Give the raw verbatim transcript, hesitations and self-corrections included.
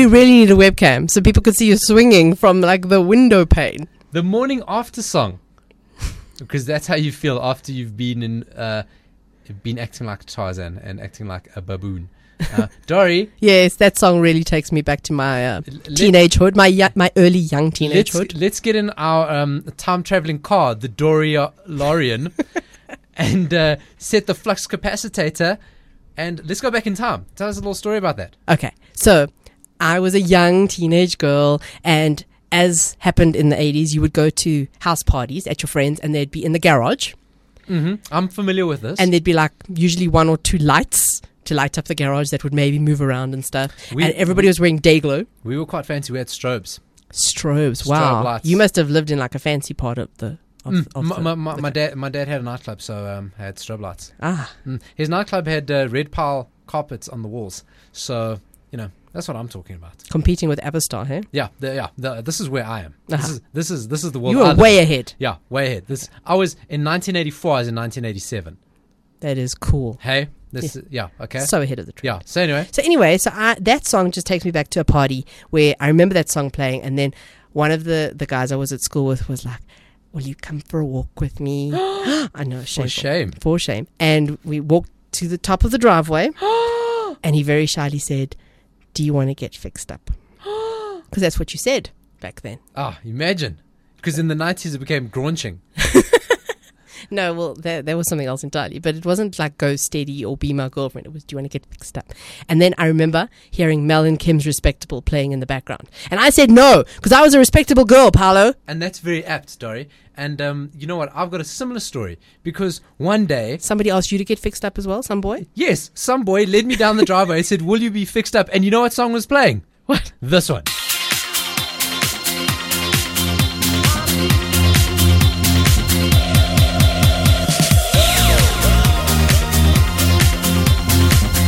we really need a webcam so people could see you swinging from like the window pane. The morning after song, because that's how you feel after you've been in, uh, been acting like Tarzan and acting like a baboon. Uh, Dory. Yes, that song really takes me back to my uh, teenagehood, my y- my early young teenagehood. Let's, let's get in our um, time traveling car, the DeLorean, and uh, set the flux capacitor, and let's go back in time. Tell us a little story about that. Okay, so I was a young teenage girl, and as happened in the eighties, you would go to house parties at your friends, and they'd be in the garage. Mm-hmm. I'm familiar with this. And there'd be like usually one or two lights to light up the garage that would maybe move around and stuff. We, and everybody we, was wearing day glow. We were quite fancy. We had strobes. Strobes, wow. Strobe lights. You must have lived in like a fancy part of the... Of, mm, of my, the, my, my, the my dad my dad had a nightclub, so um, had strobe lights. Ah. Mm. His nightclub had uh, red pile carpets on the walls. So, you know, that's what I'm talking about. Competing with Avastar, hey? Yeah, the, yeah. The, this is where I am. Uh-huh. This is this is this is the world. You were way ahead. Yeah, way ahead. This I was in nineteen eighty-four. I was in nineteen eighty-seven. That is cool. Hey, this yeah. yeah, okay. So ahead of the trend. Yeah. So anyway. So anyway, so I, that song just takes me back to a party where I remember that song playing, and then one of the, the guys I was at school with was like, "Will you come for a walk with me?" I know, shame. For shame. For shame. And we walked to the top of the driveway, and he very shyly said, "Do you want to get fixed up?" Because that's what you said back then. Ah, imagine. Because in the nineties it became graunching. No, well, that, that was something else entirely. But it wasn't like go steady or be my girlfriend. It was, do you want to get fixed up? And then I remember hearing Mel and Kim's Respectable playing in the background. And I said no, because I was a respectable girl, Paolo. And that's very apt, Dory. And um, you know what? I've got a similar story. Because one day... Somebody asked you to get fixed up as well? Some boy? Yes, some boy led me down the driveway and said, "Will you be fixed up?" And you know what song was playing? What? This one.